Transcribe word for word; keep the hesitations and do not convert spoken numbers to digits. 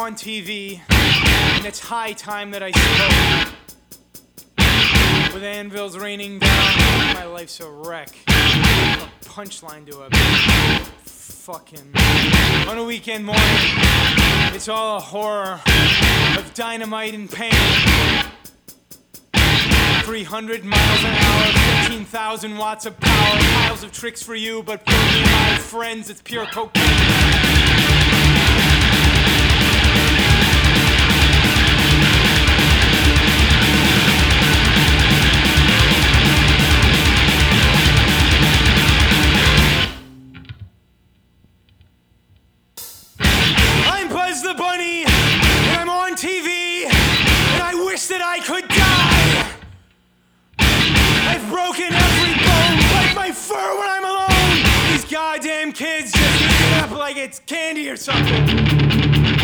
on T V, and it's high time that I spoke. With anvils raining down, my life's a wreck. A punchline to a fucking... On a weekend morning, it's all a horror of dynamite and pain. three hundred miles an hour, fifteen thousand watts of power, piles of tricks for you, but for me and my friends, it's pure cocaine. I'm Buzz the Bunny, and I'm on T V, and I wish that I could die. I've broken every bone, like my fur when I'm alone. These goddamn kids just eat it up like it's candy or something.